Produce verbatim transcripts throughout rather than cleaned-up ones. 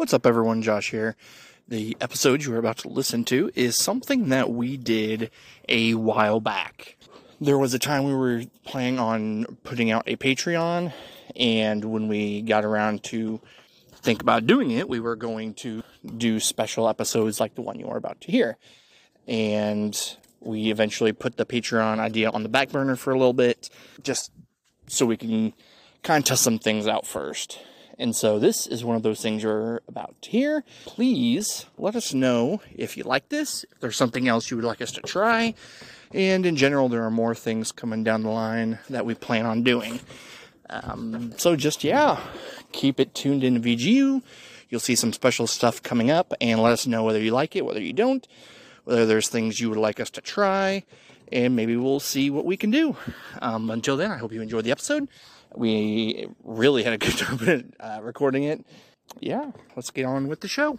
What's up, everyone? Josh here. The episode you are about to listen to is something that we did a while back. There was a time we were planning on putting out a Patreon, and when we got around to think about doing it, we were going to do special episodes like the one you are about to hear. And we eventually put the Patreon idea on the back burner for a little bit, just so we can kind of test some things out first. And so this is one of those things you're about to hear. Please let us know if you like this, if there's something else you would like us to try. And in general, there are more things coming down the line that we plan on doing. Um, so just, yeah, keep it tuned in to V G U. You'll see some special stuff coming up, and let us know whether you like it, whether you don't, whether there's things you would like us to try, and maybe we'll see what we can do. Um, until then, I hope you enjoyed the episode. We really had a good time uh, recording it. Yeah, let's get on with the show.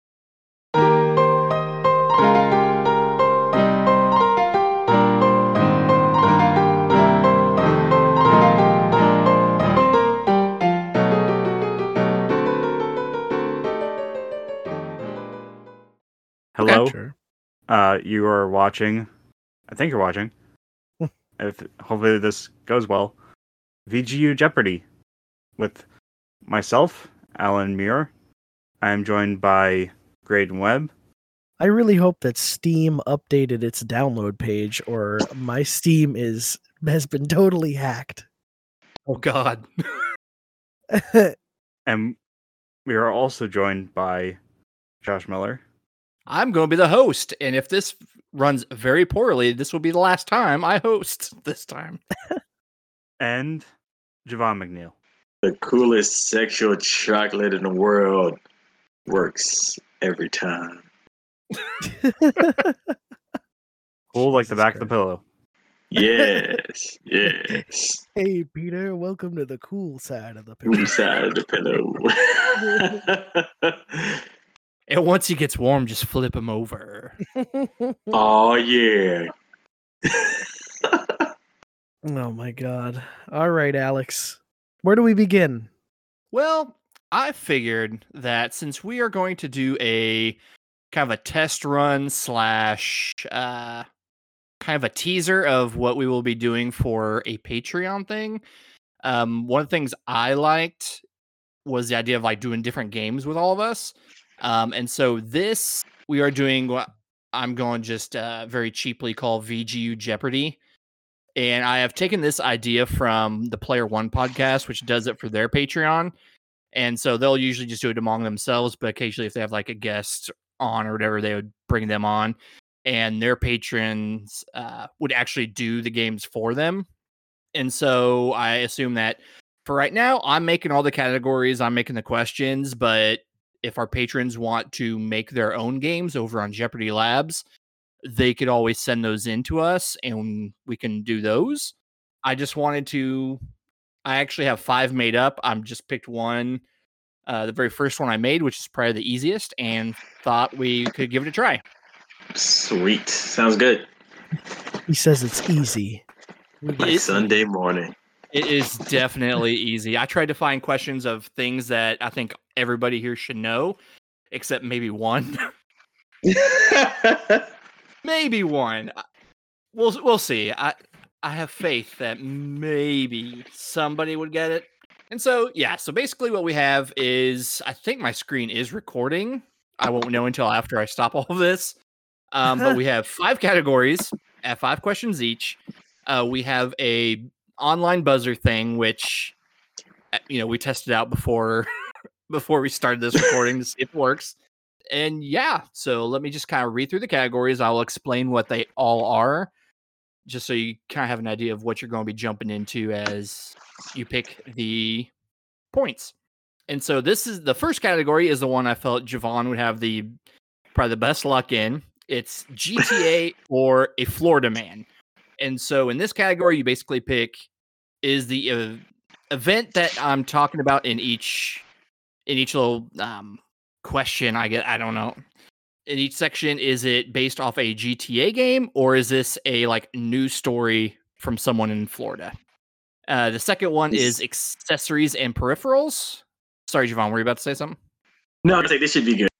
Hello. Sure. Uh, you are watching. I think you're watching. if hopefully this goes well. V G U Jeopardy with myself, Alan Muir. I am joined by Graydon Webb. I really hope that Steam updated its download page, or my Steam is has been totally hacked. Oh God. And we are also joined by Josh Miller. I'm going to be the host, and if this runs very poorly, this will be the last time I host this time. And Javon McNeil. The coolest sexual chocolate in the world works every time. Cool like the back of the pillow. Yes, yes. Hey, Peter, welcome to the cool side of the pillow. Cool side of the pillow. And once he gets warm, just flip him over. Oh, yeah. Oh, my God. All right, Alex. Where do we begin? Well, I figured that since we are going to do a kind of a test run slash uh, kind of a teaser of what we will be doing for a Patreon thing, um, one of the things I liked was the idea of like doing different games with all of us. Um, and so this, we are doing what I'm going to just uh, very cheaply call V G U Jeopardy. And I have taken this idea from the Player One podcast, which does it for their Patreon. And so they'll usually just do it among themselves, but occasionally if they have like a guest on or whatever, they would bring them on. And their patrons uh, would actually do the games for them. And so I assume that for right now, I'm making all the categories, I'm making the questions, but if our patrons want to make their own games over on Jeopardy Labs, they could always send those in to us and we can do those. I just wanted to, I actually have five made up. I'm just picked one, uh, the very first one I made, which is probably the easiest, and thought we could give it a try. Sweet. Sounds good. He says it's easy. Like It- Sunday morning. It is definitely easy. I tried to find questions of things that I think everybody here should know, except maybe one. Maybe one. We'll we'll see. I I have faith that maybe somebody would get it. And so yeah, so basically what we have is, I think my screen is recording. I won't know until after I stop all of this. Um, but we have five categories at five questions each. Uh, we have a online buzzer thing, which uh, you know we tested out before before we started this recording to see if it works. And yeah, so let me just kind of read through the categories. I'll explain what they all are, just so you kind of have an idea of what you're going to be jumping into as you pick the points. And so this is the first category is the one I felt Javon would have the probably the best luck in. It's G T A or a Florida man. And so in this category, you basically pick is the uh, event that I'm talking about in each in each little um, question. I get I don't know. In each section, is it based off a G T A game or is this a like news story from someone in Florida? Uh, the second one is accessories and peripherals. Sorry, Javon, were you about to say something? No, I was like, this should be good.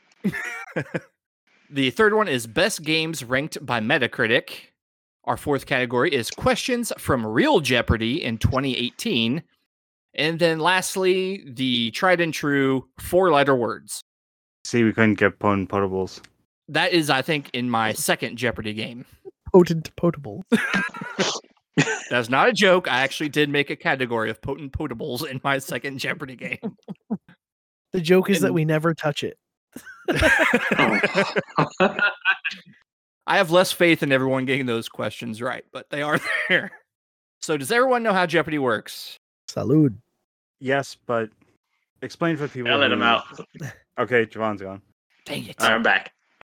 The third one is best games ranked by Metacritic. Our fourth category is questions from Real Jeopardy in twenty eighteen. And then lastly, the tried and true four-letter words. See, we couldn't get potent potables. That is, I think, in my second Jeopardy game. Potent potables. That's not a joke. I actually did make a category of potent potables in my second Jeopardy game. The joke is And- that we never touch it. I have less faith in everyone getting those questions right, but they are there. So does everyone know how Jeopardy works? Salud. Yes, but explain for people. I'll let who... him out. Okay, Javon's gone. Dang it. All right, I'm back.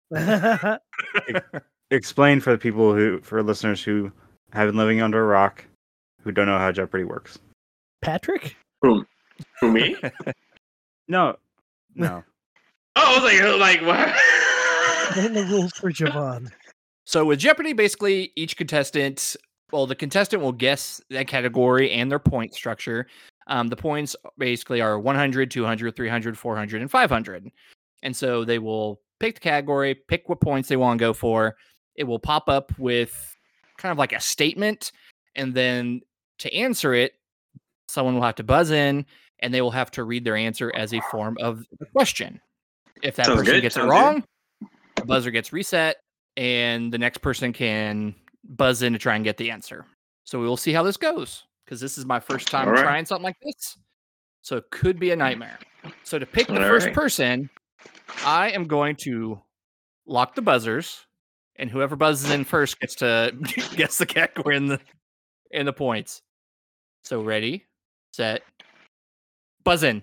Explain for the people who, for listeners who have been living under a rock, who don't know how Jeopardy works. Patrick? Who? Who, me? No, no. Oh, I was like, like what? Explain the rules for Javon. So with Jeopardy, basically each contestant, well, the contestant will guess that category and their point structure. Um, the points basically are one hundred, two hundred, three hundred, four hundred, and five hundred. And so they will pick the category, pick what points they want to go for. It will pop up with kind of like a statement. And then to answer it, someone will have to buzz in and they will have to read their answer as a form of the question. If that Sounds person good, gets it sounds wrong, the buzzer gets reset and the next person can buzz in to try and get the answer. So we will see how this goes because this is my first time All right. trying something like this. So it could be a nightmare. So to pick the All first right. person, I am going to lock the buzzers, and whoever buzzes in first gets to guess the category and the and the points. So ready, set, buzz in.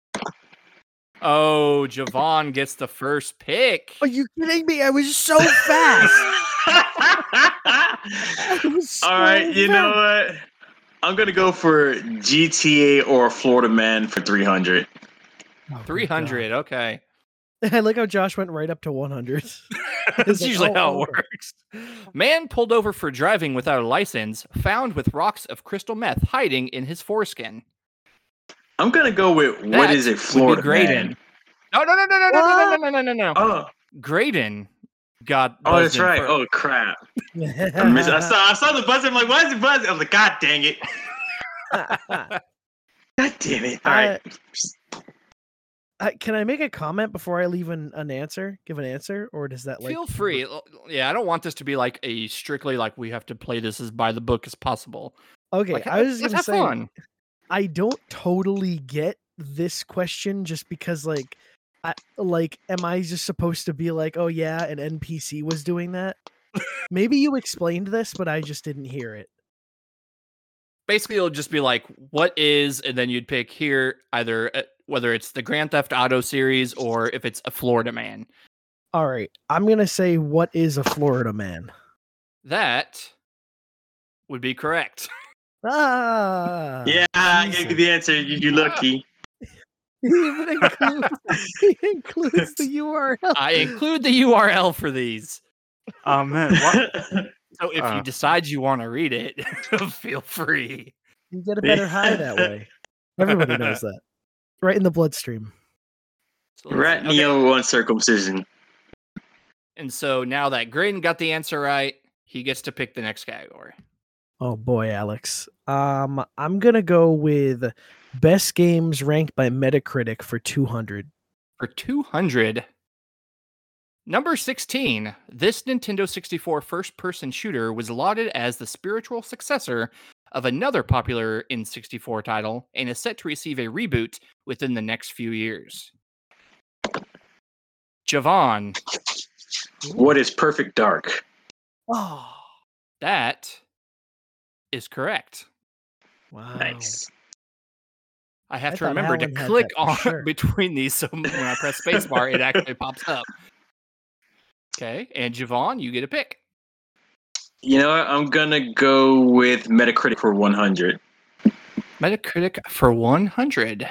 Oh, Javon gets the first pick. Are you kidding me? I was so fast. I was so All right, you know fast. what? I'm gonna go for G T A or Florida Man for three hundred. Oh my three hundred. Okay. God. I like how Josh went right up to one hundred. That's like, usually oh, how it oh. works. Man pulled over for driving without a license, found with rocks of crystal meth hiding in his foreskin. I'm gonna go with what That is it, would be Florida Graydon. Man? No, no, no, no, no, no, no, no, no, no, no, no. Oh, Graydon got. oh, buzzed that's in right. first. Oh, crap. I, missed, I saw, I saw the buzzer. I'm like, why is it buzzing? I'm like, God dang it! God damn it! All right. Uh, can I make a comment before I leave an, an answer? Give an answer, or does that like Feel free. L- Yeah, I don't want this to be like a strictly like we have to play this as by the book as possible. Okay, Like, I was let's just have gonna say fun. I don't totally get this question just because like I like am I just supposed to be like, oh yeah, an N P C was doing that? Maybe you explained this, but I just didn't hear it. Basically, it'll just be like, what is, and then you'd pick here either uh, whether it's the Grand Theft Auto series or if it's a Florida Man. All right, I'm gonna say, what is a Florida Man? That would be correct. Ah, Yeah, I gave Jesus. you the answer. You, you're lucky. He even includes, he includes the U R L. I include the U R L for these. Oh man, what? So if Uh. you decide you want to read it, feel free. You get a better high that way. Everybody knows that. Right in the bloodstream. So let's see. Rat Okay, Neo uncircumcision. and so now that Graydon got the answer right, he gets to pick the next category. Oh boy, Alex. Um, I'm gonna go with best games ranked by Metacritic for two hundred. For two hundred, number sixteen, this Nintendo sixty-four first-person shooter was lauded as the spiritual successor of another popular N sixty-four title and is set to receive a reboot within the next few years. Javon, What is Perfect Dark? Oh, that is correct. wow. Nice. I have I to thought remember to Alan had click that for on sure. between these so when I press spacebar, it actually pops up. Okay, and Javon, you get a pick. You know what? I'm gonna go with Metacritic for one hundred. Metacritic for one hundred.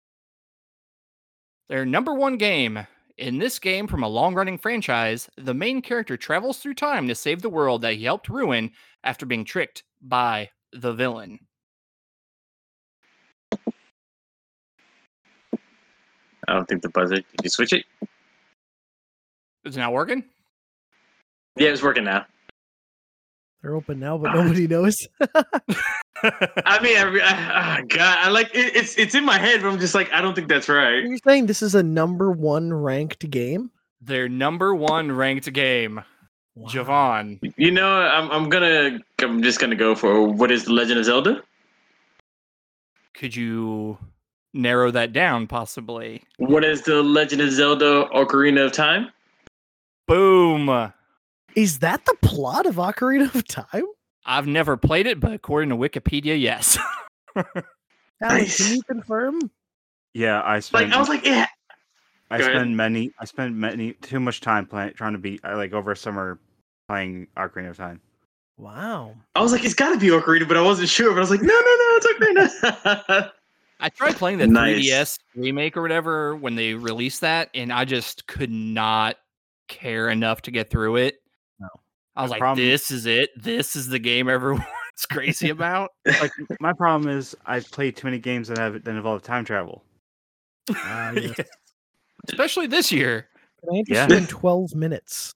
Their number one game. In this game from a long-running franchise, the main character travels through time to save the world that he helped ruin after being tricked by the villain. I don't think the buzzer. Did you switch it? Is it not working? Yeah, it's working now. They're open now, but nobody knows. I mean, I, I, oh God, I like it, it's it's in my head, but I'm just like, I don't think that's right. You're saying this is a number one ranked game? Their number one ranked game. Wow. Javon. You know, I'm I'm gonna I'm just gonna go for what is the Legend of Zelda? Could you narrow that down, possibly? What is the Legend of Zelda Ocarina of Time? Boom. Is that the plot of Ocarina of Time? I've never played it, but according to Wikipedia, yes. Alan, Nice. can you confirm? Yeah, I spent. Like I was like, yeah. I Go ahead. spent many. I spent many too much time playing, trying to beat. I like over summer playing Ocarina of Time. Wow. I was like, it's got to be Ocarina, but I wasn't sure. But I was like, no, no, no, it's Ocarina. I tried playing the Nice. three D S remake or whatever when they released that, and I just could not care enough to get through it. No. I was like, problem- this is it. This is the game everyone's crazy about. Like my problem is I play too many games that have that involve time travel. Ah, yes. Yeah. Especially this year. Can I interest Yeah. you in twelve minutes?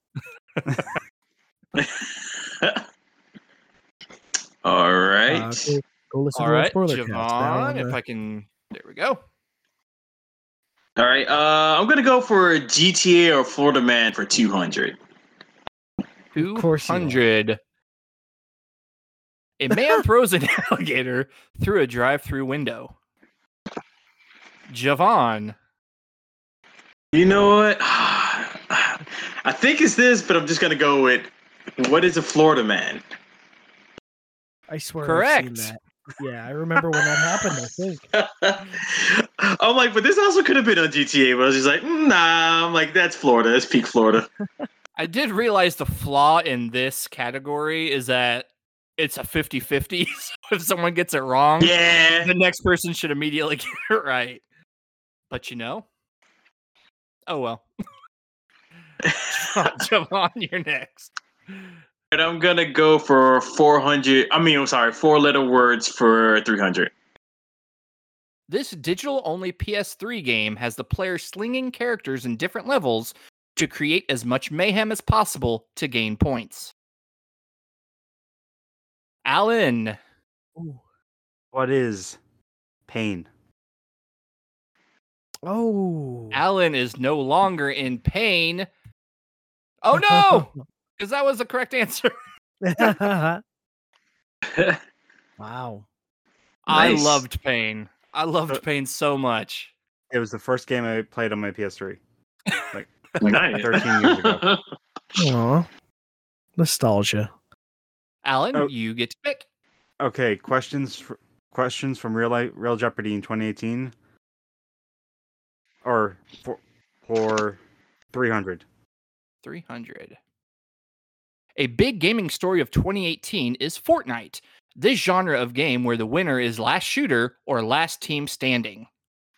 All right. Uh, go, go listen All to our right, spoiler cast. Now Javon, on, if uh, I can. There we go. All right. Uh, I'm gonna go for G T A or Florida Man for two hundred. course you are. two hundred. A man throws an alligator through a drive-through window. Javon. You know what? I think it's this, but I'm just gonna go with what is a Florida Man? I swear Correct. I've seen that. Yeah, I remember when that happened, I think. I'm like, but this also could have been on G T A, but I was just like, mm, nah. I'm like, that's Florida. That's peak Florida. I did realize the flaw in this category is that it's a fifty-fifty. So if someone gets it wrong, Yeah. the next person should immediately get it right. But you know, oh well. Javon, you're next. And I'm gonna go for four hundred. I mean, I'm sorry, four letter words for three hundred. This digital-only P S three game has the player slinging characters in different levels to create as much mayhem as possible to gain points. Alan. Ooh. What is pain? Oh. Alan is no longer in pain. Oh no! Because that was the correct answer. Wow. I Nice. loved Pain. I loved Uh, Pain so much. It was the first game I played on my P S three. Like, like Nice. thirteen years ago. Aw. Nostalgia. Alan, Oh. you get to pick. Okay, questions fr- questions from Real Life, Real Jeopardy in twenty eighteen, or for for three hundred. three hundred. A big gaming story of twenty eighteen is Fortnite, this genre of game where the winner is last shooter or last team standing.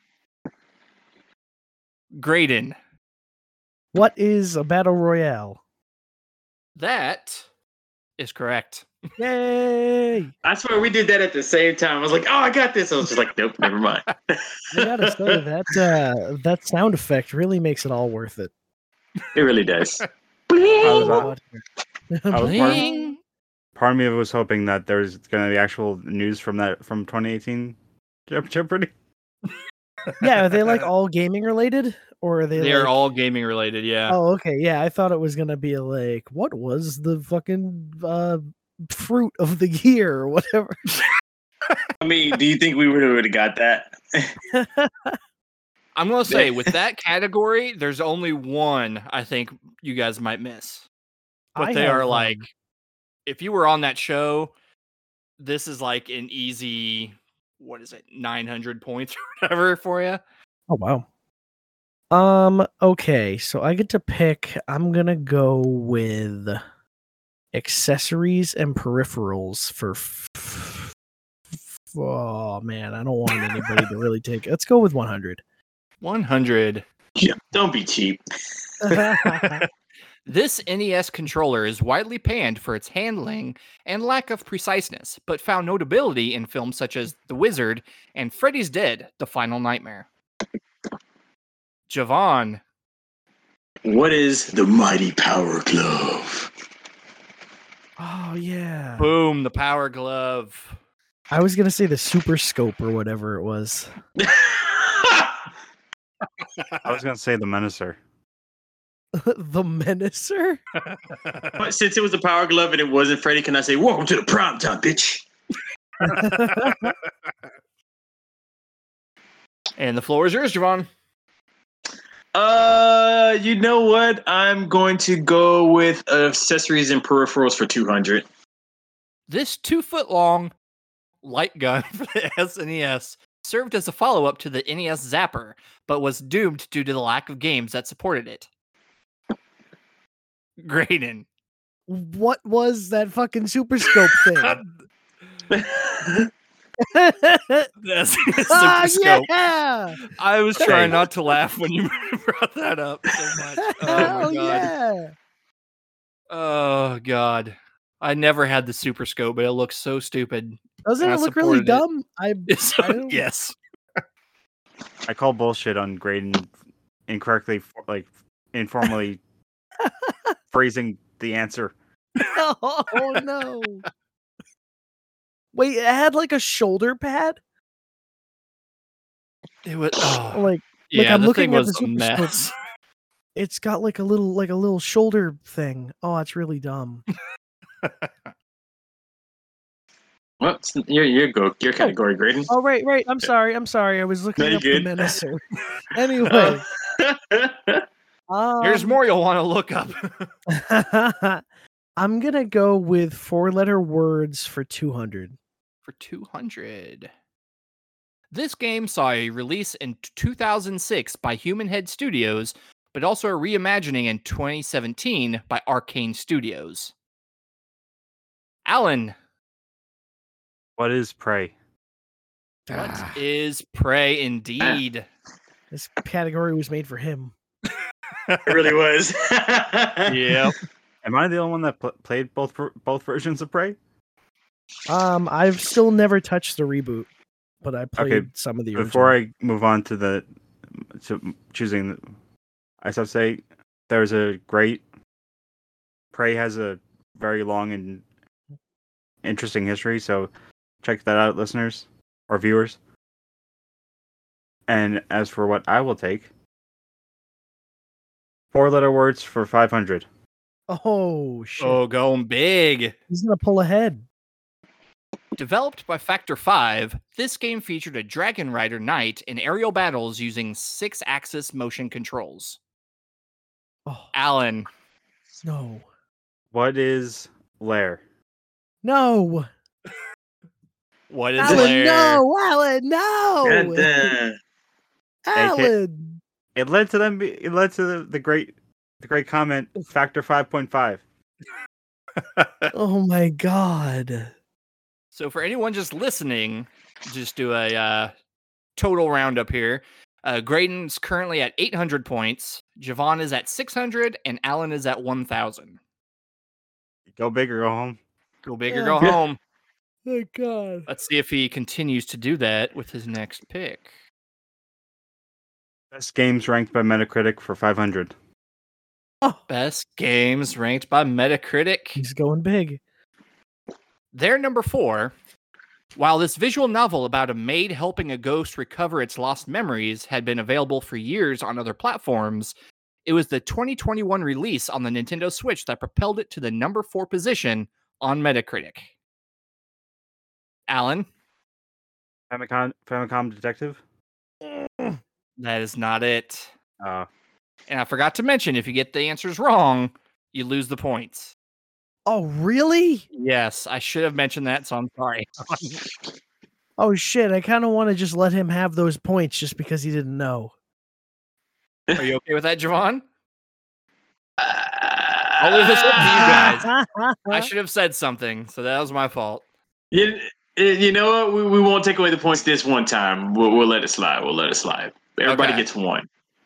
Graydon. What is a battle royale? That is correct. Yay! I swear we did that at the same time. I was like, oh, I got this. I was just like, nope, never mind. I gotta say that uh, that sound effect really makes it all worth it. It really does. I was, Oh, I was part, Bling. part of me was hoping that there's going to be actual news from that from twenty eighteen Je- Jeopardy. yeah, are they like all gaming related, or are they? They are like... all gaming related, yeah. Oh, okay. Yeah, I thought it was gonna be like, what was the fucking uh, fruit of the year or whatever. I mean, do you think we would have got that? I'm gonna say with that category, there's only one I think you guys might miss. But I they are have, like, um, if you were on that show, this is like an easy, what is it, nine hundred points or whatever for you. Oh wow. Um. Okay, so I get to pick. I'm gonna go with accessories and peripherals for. F- f- oh man, I don't want anybody to really take. Let's go with one hundred. one hundred. Yeah, don't be cheap. This N E S controller is widely panned for its handling and lack of preciseness, but found notability in films such as The Wizard and Freddy's Dead: The Final Nightmare. Javon. What is the Mighty Power Glove? Oh yeah. Boom, the Power Glove. I was gonna say the Super Scope or whatever it was. I was gonna say the Menacer. The Menacer? But since it was the Power Glove and it wasn't Freddy, can I say, welcome to the prime time, bitch? And the floor is yours, Javon. Uh, you know what? I'm going to go with accessories and peripherals for two hundred. This two-foot-long light gun for the S N E S served as a follow-up to the N E S Zapper, but was doomed due to the lack of games that supported it. Graydon. What was that fucking Super Scope thing? That's Super Ah, Scope. yeah! I was trying not to laugh when you brought that up so much. Oh my Hell god. yeah! Oh god. I never had the Super Scope, but it looks so stupid. Doesn't And it I look really supported it. dumb? I, So, I don't- yes. I call bullshit on Graydon incorrectly, like informally phrasing the answer. Oh no! Wait, it had like a shoulder pad. It was oh, Like, yeah, I'm the looking thing at was the a Super Scope. mess. It's got like a little, like a little shoulder thing. Oh, it's really dumb. Well, it's your your go your category, Graydon. Oh right, right. I'm sorry. I'm sorry. I was looking No, up you're the good. Menacer. Anyway, um, Here's more you'll want to look up. I'm gonna go with four-letter words for two hundred. For two hundred. This game saw a release in two thousand six by Human Head Studios, but also a reimagining in twenty seventeen by Arcane Studios. Alan, What is Prey? what Ah, is Prey indeed? this category was made for him. It really was. Yep. Am I the only one that pl- played both ver- both versions of Prey? Um, I've still never touched the reboot, but I played Okay, some of the Before original. I move on to the to choosing, the, I should say there's a great Prey has a very long and interesting history, so check that out, listeners or viewers. And as for what I will take, four-letter words for five hundred. Oh shit! Oh, going big. He's gonna pull ahead. Developed by Factor five, this game featured a Dragon Rider knight in aerial battles using six-axis motion controls. Oh Alan, no, What is Lair? no, what is Alan, Lair? no, Alan, no, God damn. Alan. It led to them. Be, it led to the, the great, the great comment. Factor five point five. Oh my god. So for anyone just listening, just do a uh, total roundup here. Uh, Graydon's currently at eight hundred points. Javon is at six hundred, and Alan is at one thousand. Go big or go home. Go big or Yeah. go home. Oh god. Let's see if he continues to do that with his next pick. Best games ranked by Metacritic for five hundred. Oh, Best games ranked by Metacritic. he's going big. They're number four. While this visual novel about a maid helping a ghost recover its lost memories had been available for years on other platforms, it was the twenty twenty-one release on the Nintendo Switch that propelled it to the number four position on Metacritic. Alan, Famicom, Famicom Detective. that is not it. Uh, And I forgot to mention, if you get the answers wrong, you lose the points. Oh really? Yes, I should have mentioned that, so I'm sorry. Oh shit! I kind of want to just let him have those points just because he didn't know. Are you okay with that, Javon? I'll I'll leave this up to you guys. Uh-huh. I should have said something, so that was my fault. You, you know what? We, we won't take away the points this one time. We'll, we'll let it slide. We'll let it slide. Everybody Okay. gets one.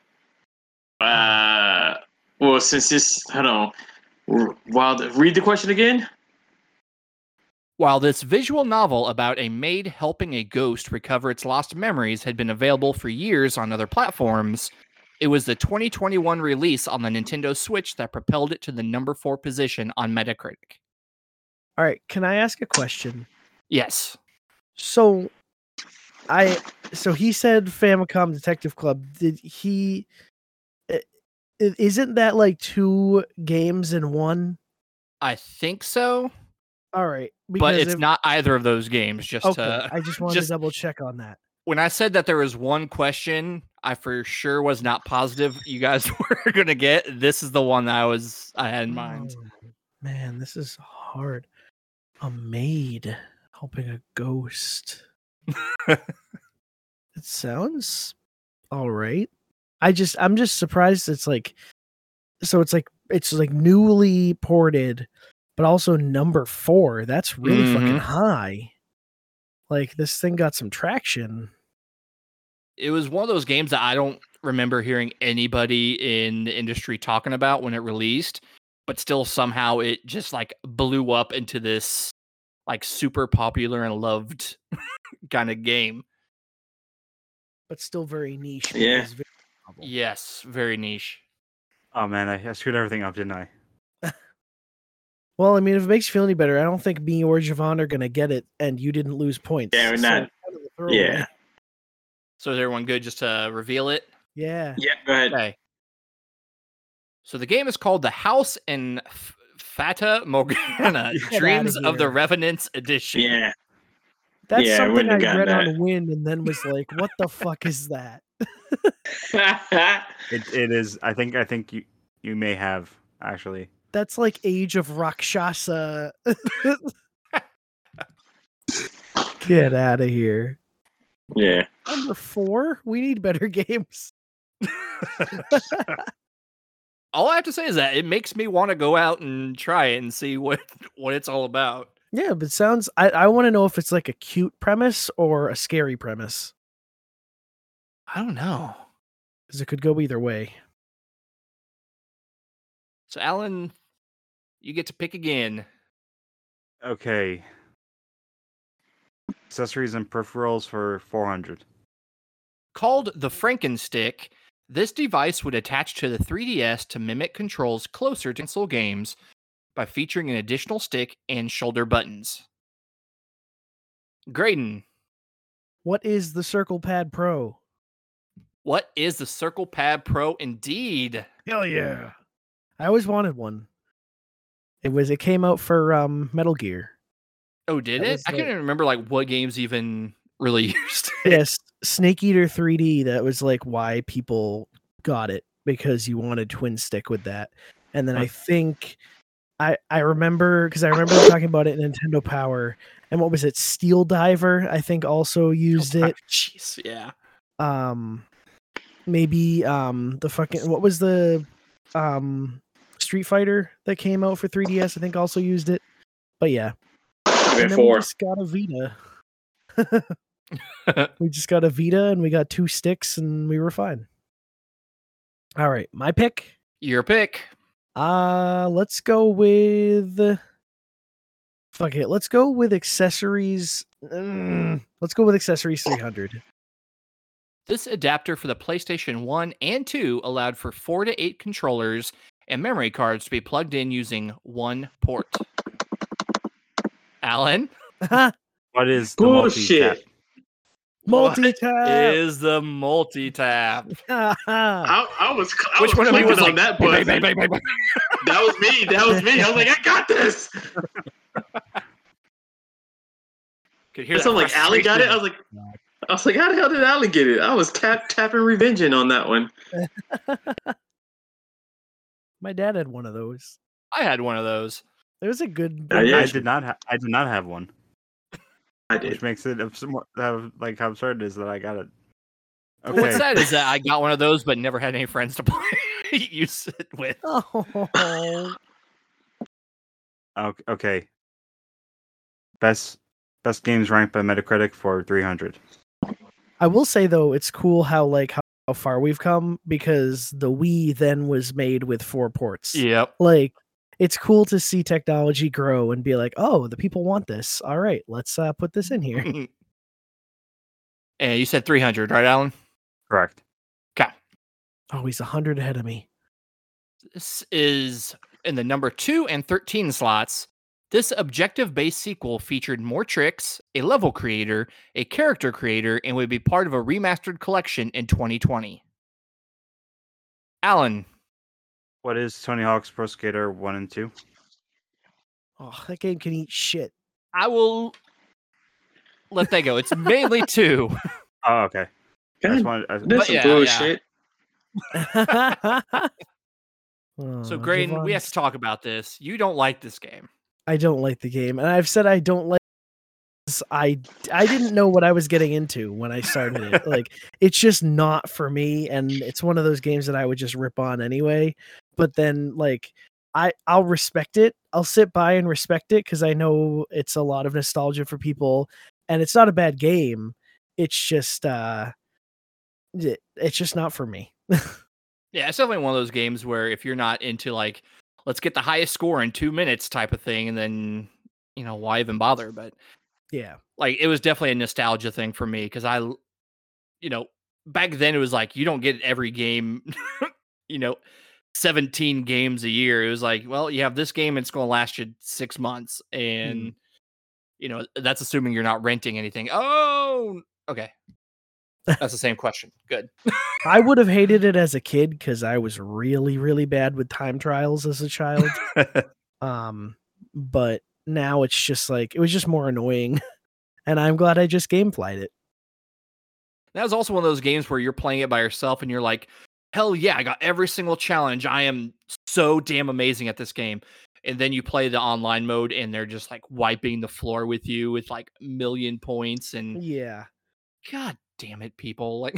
Uh, well, since this, hold on. Wild, read the question again. While this visual novel about a maid helping a ghost recover its lost memories had been available for years on other platforms, It was the twenty twenty-one release on the Nintendo Switch that propelled it to the number four position on Metacritic. All right, can I ask a question? Yes. So, I so he said Famicom Detective Club. Did he? i- i- Isn't that like two games in one? I think so, All right, but because it's if- not either of those games. Just Okay, to, I just wanted just- to double check on that. when I said that there was one question I for sure was not positive you guys were going to get, this is the one that I was I had in mind. Oh, man, this is hard. A maid helping a ghost. It sounds all right. I just I'm just surprised it's like so it's like it's like newly ported, but also number four. That's really fucking Mhm. high. Like this thing got some traction. It was one of those games that I don't remember hearing anybody in the industry talking about when it released, but still somehow it just like blew up into this like super popular and loved kind of game. But still very niche. Yeah. because very novel. Yes, very niche. Oh man, I, I screwed everything up, didn't I? Well, I mean, if it makes you feel any better, I don't think me or Javon are gonna get it, and you didn't lose points. Yeah, we're So not- kind of a throwaway. Yeah. So is everyone good just to reveal it? Yeah. Yeah, go ahead. Okay. So the game is called The House in F- Fata Morgana, Get Dreams outta of the here. Revenants Edition. Yeah. That's Yeah, I something wouldn't I have gotten read that. on Win and then was like, what the fuck is that? It it is. I think I think you you may have actually. That's like Age of Rakshasa. Get out of here. yeah. Number four? We need better games. All I have to say is that it makes me want to go out and try it and see what, what it's all about. Yeah, but it sounds I, I want to know if it's like a cute premise or a scary premise. I don't know. Because it could go either way. So, Alan, you get to pick again. Okay. Accessories and peripherals for four hundred. Called the Frankenstick, this device would attach to the three D S to mimic controls closer to console games by featuring an additional stick and shoulder buttons. Graydon, What is the Circle Pad Pro? what is the Circle Pad Pro indeed? Hell yeah. I always wanted one. It was it came out for um Metal Gear. Oh, did That it? was I can't the- even remember like what games even really used it. Yes, Snake Eater three D, that was like why people got it, because you wanted twin stick with that. And then I think I I remember because I remember them talking about it in Nintendo Power. And what was it? Steel Diver, I think also used it. Jeez, yeah. Um maybe um the fucking what was the um Street Fighter that came out for three D S, I think also used it. But yeah. We And had then we four. just got a Vita. We just got a Vita and we got two sticks and we were fine. All right, my pick. Your pick. Uh let's go with fuck it. Let's go with accessories. Mm, let's go with accessories three hundred. This adapter for the PlayStation one and two allowed for four to eight controllers and memory cards to be plugged in using one port. Alan, What is the multi-tap? Bullshit. Multi tap. is the multi-tap. I, I was, I Which was one of you clicking was on like, that bang, button. bang, bang, bang, bang. That was me. That was me. I was like, I got this. Could hear It that sounded like Allie got it. I frustration. was like, I was like, how the hell did Allie get it? I was tap tapping revenging on that one. My dad had one of those. I had one of those. It was a good. Oh, yeah. I did not. Ha- I did not have one, I which did. makes it abs- more- how- like how absurd it is that I got it. What's Okay. sad is that I got one of those, but never had any friends to play use it with. Oh, Ok- Okay. Best best games ranked by Metacritic for three hundred. I will say though, it's cool how like how, how far we've come, because the Wii then was made with four ports. Yep. Like it's cool to see technology grow and be like, oh, the people want this. All right, let's uh, put this in here. And you said three hundred, right, Alan? Correct. Okay. Oh, he's a hundred ahead of me. This is in the number two and thirteen slots. This objective-based sequel featured more tricks, a level creator, a character creator, and would be part of a remastered collection in twenty twenty. Alan. What is Tony Hawk's Pro Skater one and two? Oh, that game can eat shit. I will let that go. It's mainly two. Oh, okay. I just God, wanted, I, that's some yeah, bullshit. So, Oh, Graydon, we Javon's- have to talk about this. You don't like this game. I don't like the game, and I've said I don't like. this. I I didn't know what I was getting into when I started it. Like, it's just not for me, and it's one of those games that I would just rip on anyway. But then, like, I I'll respect it. I'll sit by and respect it because I know it's a lot of nostalgia for people, and it's not a bad game. It's just uh, it, it's just not for me. Yeah, it's definitely one of those games where if you're not into, like, let's get the highest score in two minutes type of thing, and then, you know, why even bother? But, Yeah. like, it was definitely a nostalgia thing for me because I, you know, back then it was like you don't get every game, you know, seventeen games a year. It was like, well, you have this game, it's going to last you six months. And, Hmm. you know, that's assuming you're not renting anything. Oh, okay. That's the same question. Good. I would have hated it as a kid because I was really, really bad with time trials as a child. um, but now it's just like it was just more annoying, and I'm glad I just gameflied it. That was also one of those games where you're playing it by yourself and you're like, hell yeah, I got every single challenge. I am so damn amazing at this game. And then you play the online mode and they're just like wiping the floor with you with like a million points. And Yeah. God damn it, people. Like,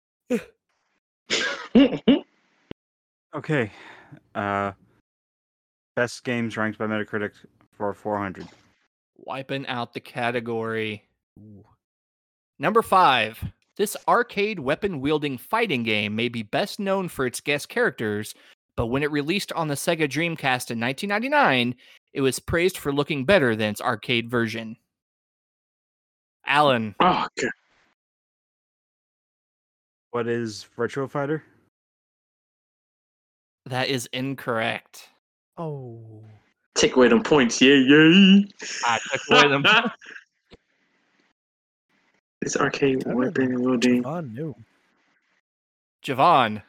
okay. Uh, best games ranked by Metacritic for four hundred. wiping out the category. Ooh. Number five. This arcade weapon-wielding fighting game may be best known for its guest characters, but when it released on the Sega Dreamcast in nineteen ninety-nine, it was praised for looking better than its arcade version. Alan. Oh, God. What is Virtua Fighter? That is incorrect. Oh. Take away them points. Yeah, yeah. I took away them. This arcade weapon wielding. Javon knew. Javon.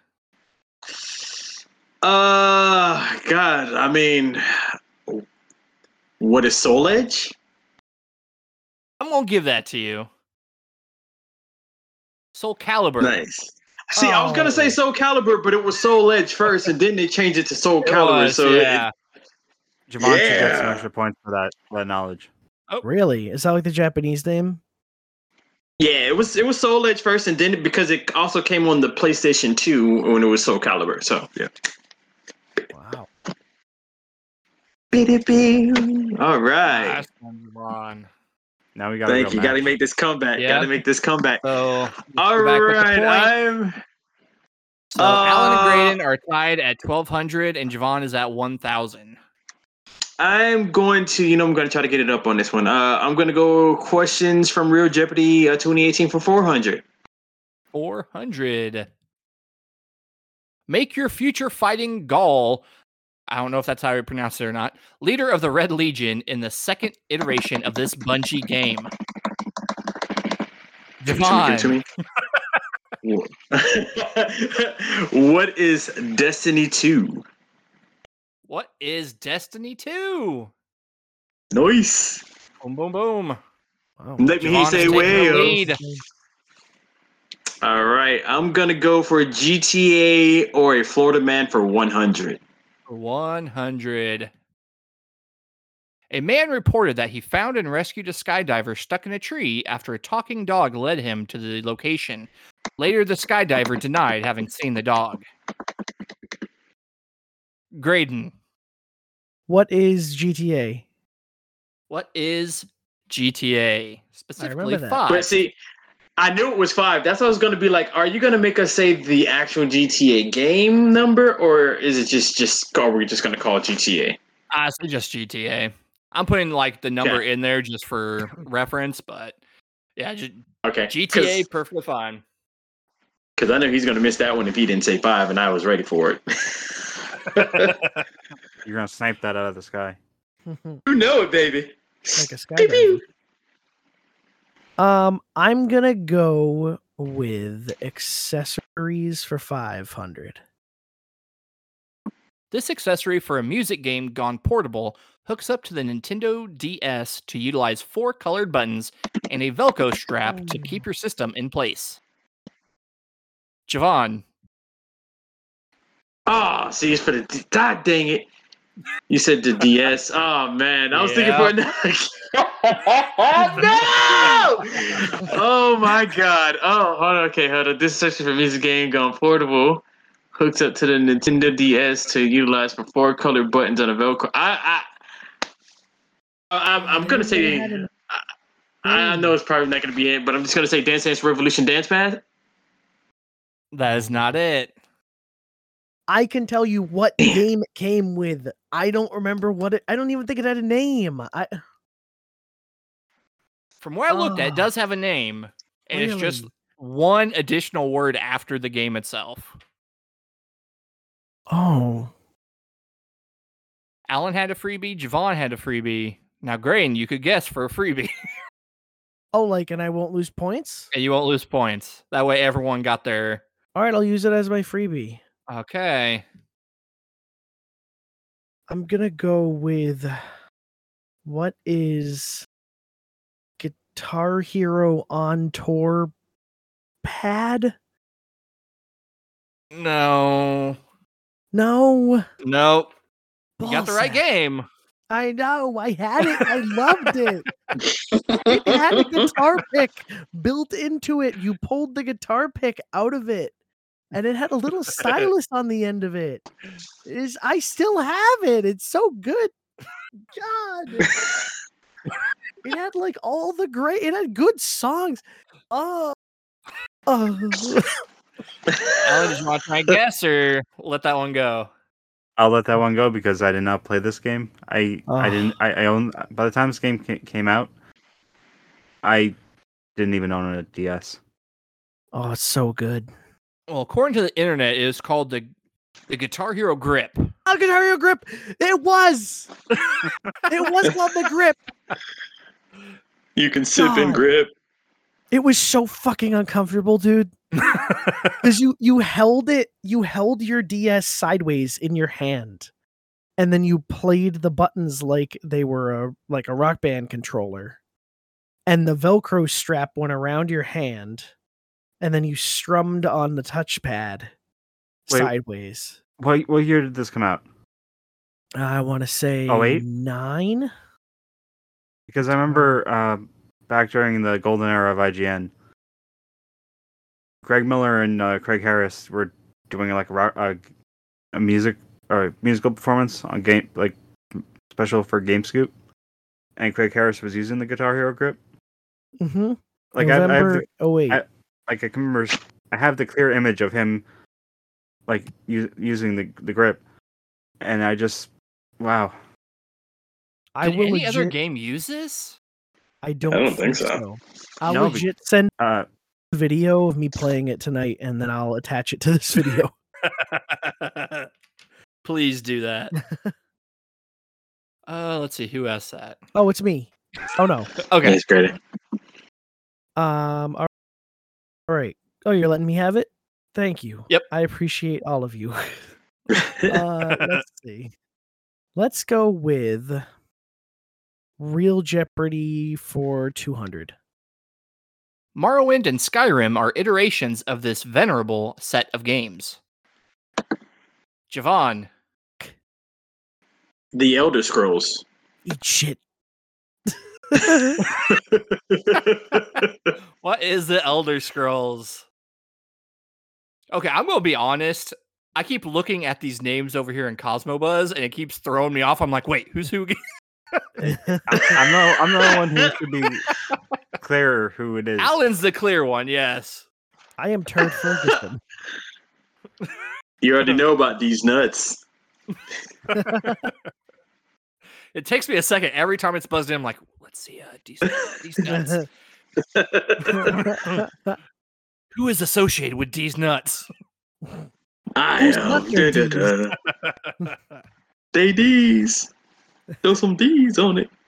Uh, God, I mean, what is Soul Edge? I'm going to give that to you. Soul Calibur. Nice. See, I was gonna say Oh. Soul Calibur, but it was Soul Edge first, and then they changed it to Soul It Calibur. was, so it- yeah. Javon should get some Yeah. extra points for that, that knowledge. Really? Is that like the Japanese name? yeah, it was it was Soul Edge first, and then because it also came on the PlayStation two when it was Soul Calibur. So yeah. Wow. All right. Last one, Javon. Now we got Thank you. Got to make this comeback. Yeah. Got to make this comeback. So, let's All go back with the right. point. I'm. So Alan and Uh, Graydon are tied at twelve hundred, and Javon is at one thousand. I'm going to, you know, I'm going to try to get it up on this one. Uh, I'm going to go questions from Real Jeopardy uh, twenty eighteen for four hundred. four hundred. Make your future fighting Gaul. I don't know if that's how you pronounce it or not. Leader of the Red Legion in the second iteration of this Bungie game. Give it to me, give it to Javon. me. What is Destiny two? What is Destiny two? Nice. Boom, boom, boom. Wow. Let me Javon is say taking the well. lead. All right, I'm gonna go for G T A or a Florida Man for one hundred. For one hundred. A man reported that he found and rescued a skydiver stuck in a tree after a talking dog led him to the location. Later, the skydiver denied having seen the dog. Graydon. What is G T A? What is G T A? Specifically that. five. But see, I knew it was five. That's what I was gonna be like. Are you gonna make us say the actual G T A game number, or is it just just? Are we just gonna call it G T A? I say just G T A. I'm putting like the number Okay. in there just for reference, but yeah, just Okay. G T A 'Cause perfectly fine. Because I know he's gonna miss that one if he didn't say five, and I was ready for it. You're gonna snipe that out of the sky. You know it, baby. Like a Pew, skydiver. pew. Um, I'm gonna go with accessories for five hundred. This accessory for a music game gone portable hooks up to the Nintendo D S to utilize four colored buttons and a Velcro strap to keep your system in place. Javon. Oh, see, it's for the D- God dang it. You said the D S. Oh man, I was thinking for Yeah. no. Oh my god. Oh, hold on. Okay, hold on. This section for music game gone portable hooks up to the Nintendo D S to utilize for four colored buttons on a Velcro. I, I, I'm, I'm gonna say. I, I know it's probably not gonna be it, but I'm just gonna say Dance Dance Revolution Dance Pad. That is not it. I can tell you what game it came with. I don't remember what it. I don't even think it had a name. I From where I looked at, it Ah, does have a name, and it's just really? one additional word after the game itself. Oh, Alan had a freebie, Javon had a freebie. Now, Grain, you could guess for a freebie, oh, like, and I won't lose points. and you won't lose points. That way, everyone got their. All right, I'll use it as my freebie. Okay. I'm gonna go with what is Guitar Hero on tour pad? No. No, Nope. You got the right ballsack. game. I know. I had it. I loved it. It had a guitar pick built into it. You pulled the guitar pick out of it, and it had a little stylus on the end of it. Is I still have it. It's so good. God. It had like all the great. It had good songs. Oh. Oh. Alan, did you want to try and guess or let that one go? I'll let that one go because I did not play this game. I I Oh. didn't. I, I own. By the time this game ca- came out, I didn't even own a D S. Oh, it's so good. Well, according to the internet, it is called the the Guitar Hero Grip. Oh, Guitar Hero Grip. It was. It was called the Grip. You can sip and God. grip. It was so fucking uncomfortable, dude. Because you you held it, you held your D S sideways in your hand, and then you played the buttons like they were a like a Rock Band controller, and the Velcro strap went around your hand, and then you strummed on the touchpad Wait. sideways. What what year did this come out? I want to say Oh, eight? nine. Because I remember uh, back during the golden era of I G N, Greg Miller and uh, Craig Harris were doing like a, rock, uh, a music or musical performance on game like special for GameScoop, and Craig Harris was using the Guitar Hero Grip. Mm-hmm. Like I, I have November the, oh wait. I- like I can remember, I have the clear image of him like u- using the the grip, and I just wow. I Did will any legit, other game use this? I don't, don't think so. so. I'll No, be- legit send Uh, a video of me playing it tonight, and then I'll attach it to this video. Please do that. Uh, let's see who asked that. Oh, it's me. Oh no. Okay. That's great. Um. All all right. Oh, you're letting me have it. Thank you. Yep. I appreciate all of you. uh, let's see. Let's go with Real Jeopardy for two hundred. Morrowind and Skyrim are iterations of this venerable set of games. Javon. The Elder Scrolls. Eat shit. What is the Elder Scrolls? Okay, I'm gonna be honest. I keep looking at these names over here in Cosmobuzz, and it keeps throwing me off. I'm like, wait, who's who? again? I, I'm the I'm the one who should be clear who it is. Alan's the clear one, yes. I am Turd Ferguson. You already know about these nuts. It takes me a second every time it's buzzed in. I'm like, let's see, uh, these, these nuts. Who is associated with these nuts? I Who's am. not your Da, da, da. They D's. Throw some D's on it.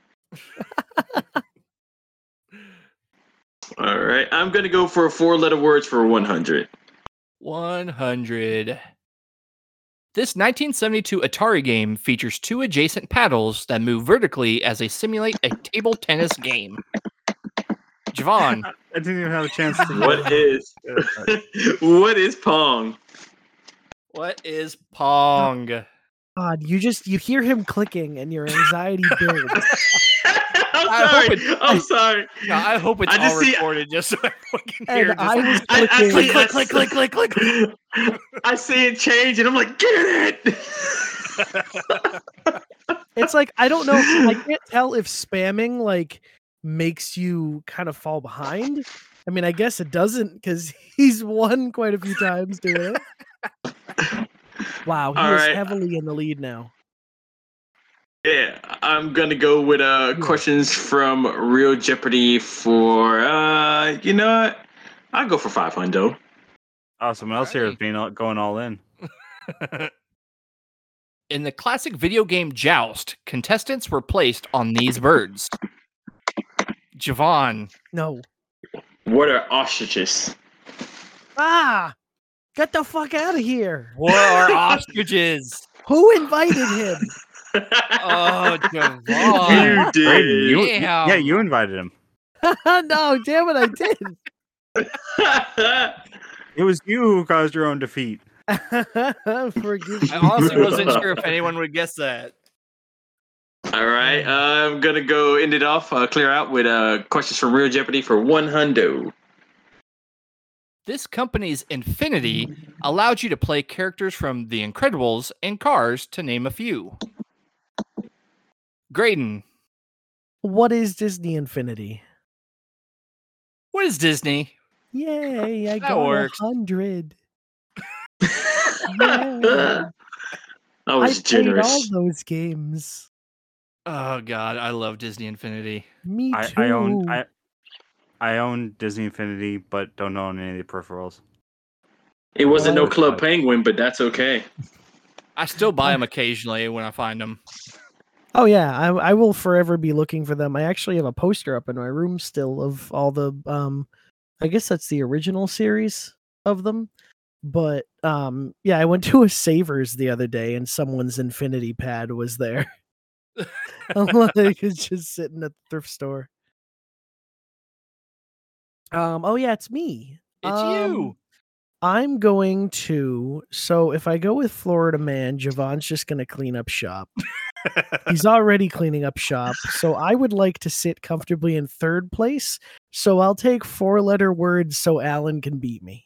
All right. I'm going to go for four letter words for one hundred. one hundred. This nineteen seventy-two Atari game features two adjacent paddles that move vertically as they simulate a table tennis game. Javon. I didn't even have a chance to. What is what is Pong? What is Pong? God, you just you hear him clicking and your anxiety builds. I'm I hope sorry. it- I'm sorry. No, I hope it's I just all see- recorded just so everyone can hear. And Just I was I, I clicking. see, click, click, click, click, click, click. I see it change, and I'm like, get it. It's like I don't know. I can't tell if spamming like makes you kind of fall behind. I mean, I guess it doesn't because he's won quite a few times doing it. Wow, he All is right. heavily in the lead now. Yeah, I'm gonna go with uh Yeah. questions from Real Jeopardy for uh you know what? I'll go for five hundo. Oh, someone else here is being all, going all in. In the classic video game Joust, contestants were placed on these birds. Javon. No. What are ostriches? Ah, get the fuck out of here! What are ostriches? Who invited him? Oh, Javon. You did. Brayden, you, you- Damn. yeah, you invited him. No, damn it, I did. It was you who caused your own defeat. Forgive me. I honestly wasn't sure if anyone would guess that. All right, I'm gonna go end it off, uh, clear out with uh questions from Real Jeopardy for one hundo. This company's Infinity allowed you to play characters from The Incredibles and Cars, to name a few. Graydon. What is Disney Infinity? What is Disney? Yay, I That got works. a hundred. I I was played all generous. those games. Oh God, I love Disney Infinity. Me I, too. I own I, I own Disney Infinity, but don't own any of the peripherals. It wasn't no Well, Club Penguin, but that's okay. I still buy them occasionally when I find them. Oh yeah, I I will forever be looking for them. I actually have a poster up in my room still of all the um I guess that's the original series of them. But um yeah, I went to a Savers the other day and someone's Infinity pad was there. I'm like it's just sitting at the thrift store. Um oh yeah, it's me. It's Um, you. I'm going to so if I go with Florida Man, Javon's just gonna clean up shop. He's already cleaning up shop, so I would like to sit comfortably in third place. So I'll take four letter words so Alan can beat me.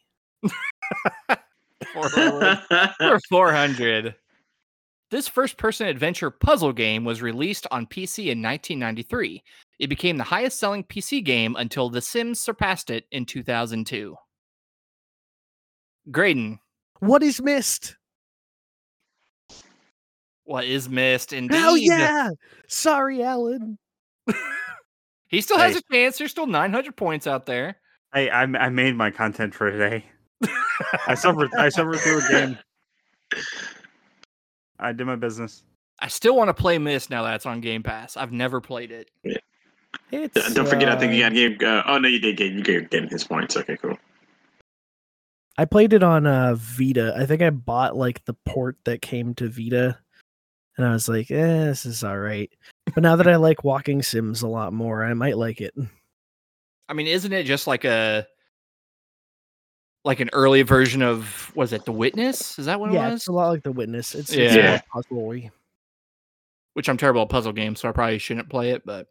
For four hundred. This first-person adventure puzzle game was released on P C in nineteen ninety-three. It became the highest-selling P C game until The Sims surpassed it in two thousand two. Graydon. What is missed? What is missed indeed? Hell yeah! Sorry, Alan. He still has Hey. a chance. There's still nine hundred points out there. Hey, I, I made my content for today. I suffered. I suffered through a game. I did my business. I still want to play Myst now that it's on Game Pass. I've never played it. It's, Don't forget, I think you uh, got game. Uh, oh no, you did get you gave getting his points. Okay, cool. I played it on uh, Vita. I think I bought like the port that came to Vita, and I was like, "Eh, this is all right." But now that I like walking sims a lot more, I might like it. I mean, isn't it just like a like an early version of was it The Witness? Is that what Yeah, it it's was? a lot like The Witness. It's, Yeah. it's more puzzle-y. Which I'm terrible at puzzle games, so I probably shouldn't play it. But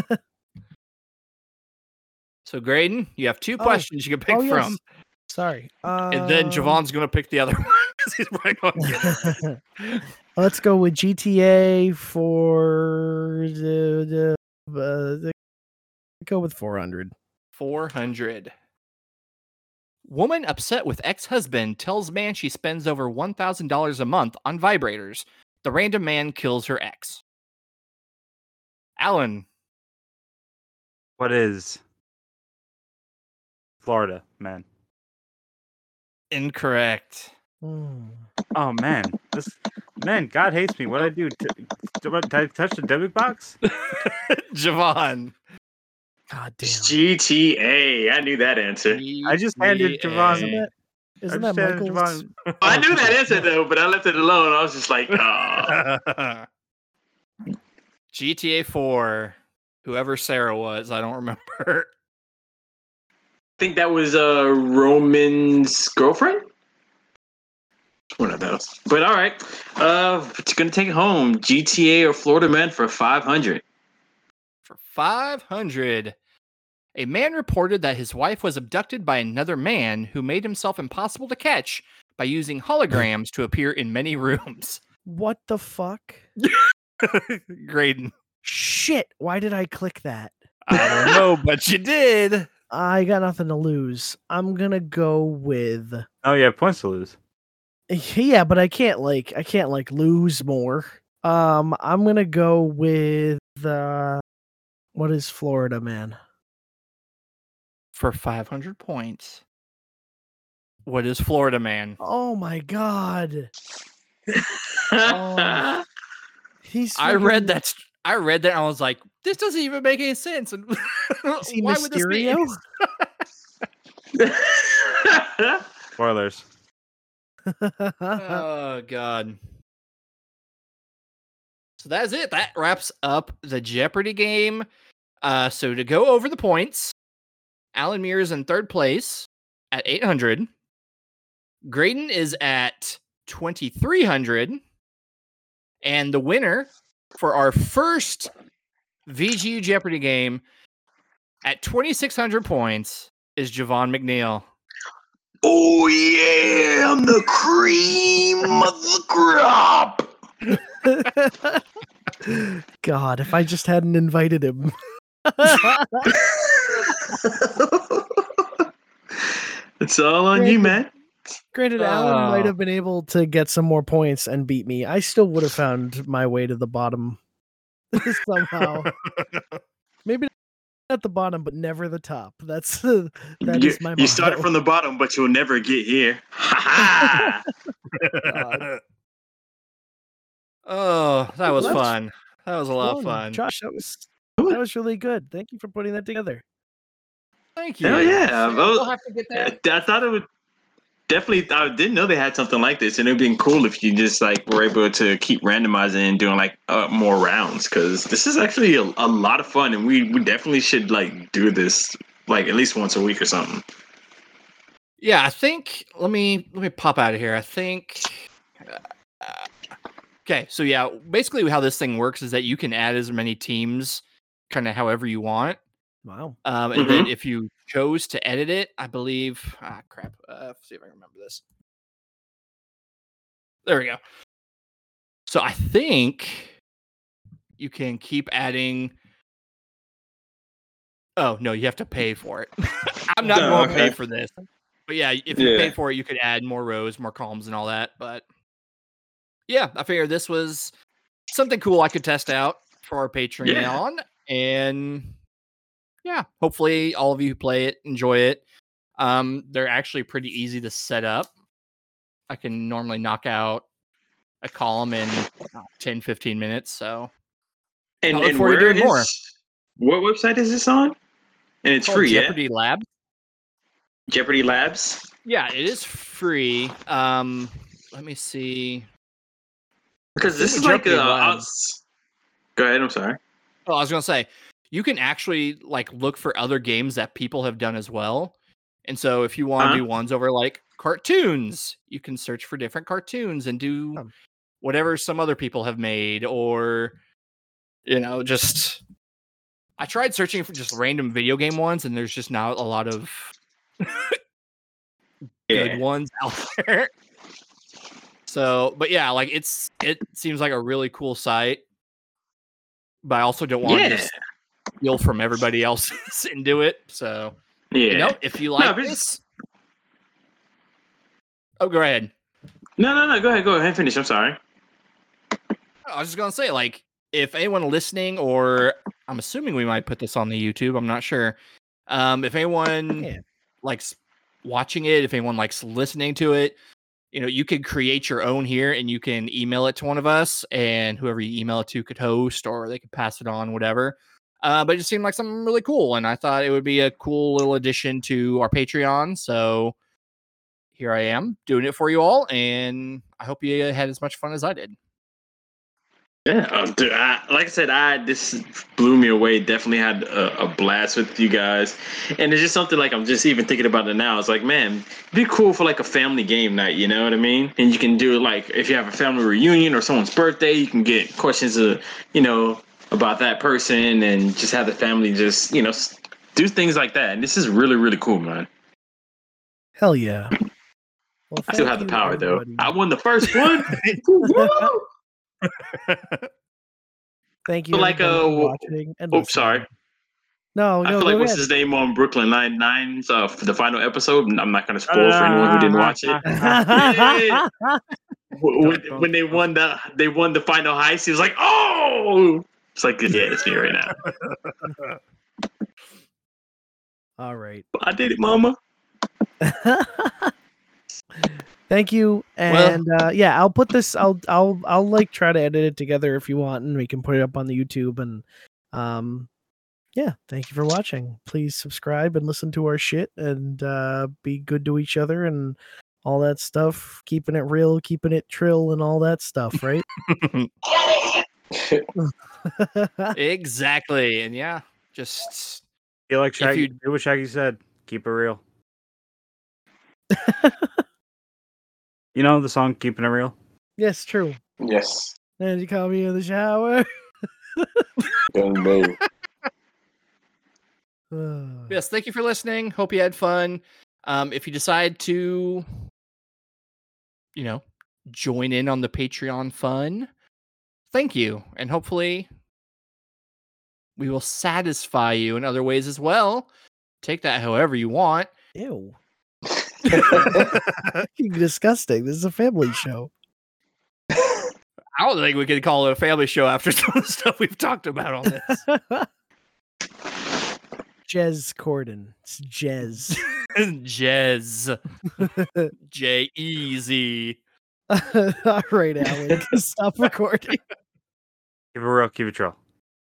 so, Graydon, you have two Oh. questions you can pick Oh, yes. from, Sorry. Uh, and then Javon's gonna pick the other one because he's probably going to Let's go with G T A for the, the, uh, the go with four hundred. four hundred. Woman upset with ex-husband tells man she spends over one thousand dollars a month on vibrators. The random man kills her ex. Alan. What is Florida, man? Incorrect. Hmm. Oh man, this man, God hates me. What did I do? T- did I touch the debit box? Javon. God damn. It's G T A. I knew that answer. I just handed Javon- Isn't that, isn't I that just handed Michael's? Javon- I knew that answer though, but I left it alone. I was just like, oh. G T A four. Whoever Sarah was, I don't remember. I think that was uh Roman's girlfriend. One of those. But all right. Uh, but you're gonna take it home. G T A or Florida Man for five hundred. For five hundred. A man reported that his wife was abducted by another man who made himself impossible to catch by using holograms to appear in many rooms. What the fuck? Graydon. Shit! Why did I click that? I don't know, but you did. I got nothing to lose. I'm gonna go with. Oh yeah, points to lose. Yeah, but I can't like I can't like lose more. Um, I'm gonna go with uh, what is Florida Man? For five hundred points. What is Florida Man? Oh my god! Oh. He's. I read fucking- that. st- I read that and I was like, this doesn't even make any sense. And Is he why would this be? Mysterio? Spoilers. Oh god. So that's it. That wraps up the Jeopardy game. Uh, so to go over the points, Alan Muir is in third place at eight hundred. Graydon is at twenty-three hundred. And the winner for our first V G U Jeopardy game at twenty-six hundred points is Javon McNeil. Oh yeah, I'm the cream of the crop. God, if I just hadn't invited him. It's all on you, man. Granted, Alan might Oh. have been able to get some more points and beat me. I still would have found my way to the bottom somehow. Maybe not the bottom, but never the top. That's that you, is my you started motto. from the bottom, but you'll never get here. Ha ha! God. Oh, that was Well, that's fun. That was a lot of Fun. fun. Josh, that was that was really good. Thank you for putting that together. Thank you. Hell yeah! See, Well, we'll have to get that. I thought it would definitely. I didn't know they had something like this, and it'd been cool if you just like were able to keep randomizing and doing like uh, more rounds, because this is actually a, a lot of fun, and we we definitely should like do this like at least once a week or something. Yeah, I think. Let me let me pop out of here. I think. Uh, okay, so yeah, basically how this thing works is that you can add as many teams, kind of however you want. Wow. Um, and then if you chose to edit it, I believe. Ah, crap. Uh, let's see if I can remember this. There we go. So I think you can keep adding. Oh no, you have to pay for it. I'm not Oh, going to pay okay. for this. But yeah, if you Yeah. pay for it, you could add more rows, more columns, and all that. But yeah, I figured this was something cool I could test out for our Patreon, and yeah, hopefully all of you who play it enjoy it. Um, they're actually pretty easy to set up. I can normally knock out a column in uh, ten, fifteen minutes. So And, I look and forward to where doing more. is- What website is this on? And it's called free, Jeopardy Lab. yeah? Jeopardy Labs. Yeah, it is free. Um, let me see. Because this It's is a like Jeopardy a. Lab. outs- Go ahead. I'm sorry. Oh, I was gonna say you can actually like look for other games that people have done as well. And so if you want to Uh-huh. do ones over like cartoons, you can search for different cartoons and do Um. whatever some other people have made, or you know, just I tried searching for just random video game ones, and there's just not a lot of Yeah. good ones out there. So, but yeah, like it's it seems like a really cool site, but I also don't want to Yeah. just steal from everybody else's and do it. So, Yeah. you know, if you like but it's- this, oh, go ahead. No, no, no. Go ahead. Go ahead. Finish. I'm sorry. I was just gonna say, like, if anyone listening, or I'm assuming we might put this on the YouTube, I'm not sure. Um, if anyone Yeah. likes watching it, if anyone likes listening to it, you know, you could create your own here and you can email it to one of us, and whoever you email it to could host, or they could pass it on, whatever. Uh, but it just seemed like something really cool, and I thought it would be a cool little addition to our Patreon. So here I am doing it for you all, and I hope you had as much fun as I did. Yeah, uh, dude, I, like I said, I this blew me away. Definitely had a, a blast with you guys, and it's just something like I'm just even thinking about it now. It's like, man, it'd be cool for like a family game night. You know what I mean? And you can do like if you have a family reunion or someone's birthday, you can get questions of you know about that person, and just have the family just you know do things like that. And this is really really cool, man. Hell yeah! Well, I still thank have the you, power everybody. though. I won the first one. Woo! Thank you So like, everybody, uh, for w- watching and Oops, sorry. listening. No, I no, feel like go what's ahead. his name on Brooklyn Nine Nine's uh, for the final episode. I'm not going to spoil for anyone who didn't watch it. Yeah. when, when they won the they won the final heist, he was like, "Oh!" It's like, yeah, it's me right now. All right. I did it, Mama. Thank you, and uh, yeah, I'll put this. I'll I'll I'll like try to edit it together if you want, and we can put it up on the YouTube. And um, yeah, thank you for watching. Please subscribe and listen to our shit, and uh, be good to each other and all that stuff. Keeping it real, keeping it trill, and all that stuff, right? Exactly. And yeah, just Feel like Shaggy, you- do what Shaggy said. Keep it real. You know the song "Keeping It Real." Yes, true. Yes. And you call me in the shower. Young baby. Uh, yes, thank you for listening. Hope you had fun. Um, if you decide to, you know, join in on the Patreon fun, thank you. And hopefully we will satisfy you in other ways as well. Take that however you want. Ew. Fucking disgusting. This is a family show. I don't think we could call it a family show after some of the stuff we've talked about on this. Jez Corden. It's Jez. Jez. J E Z. All right, Alan. Stop recording. Keep it real. Keep it real.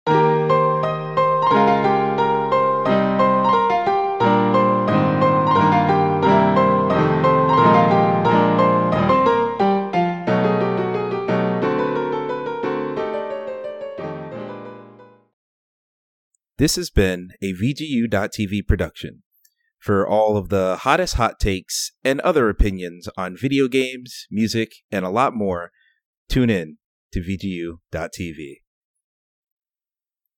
This has been a V G U dot T V production. For all of the hottest hot takes and other opinions on video games, music, and a lot more, tune in to V G U dot T V.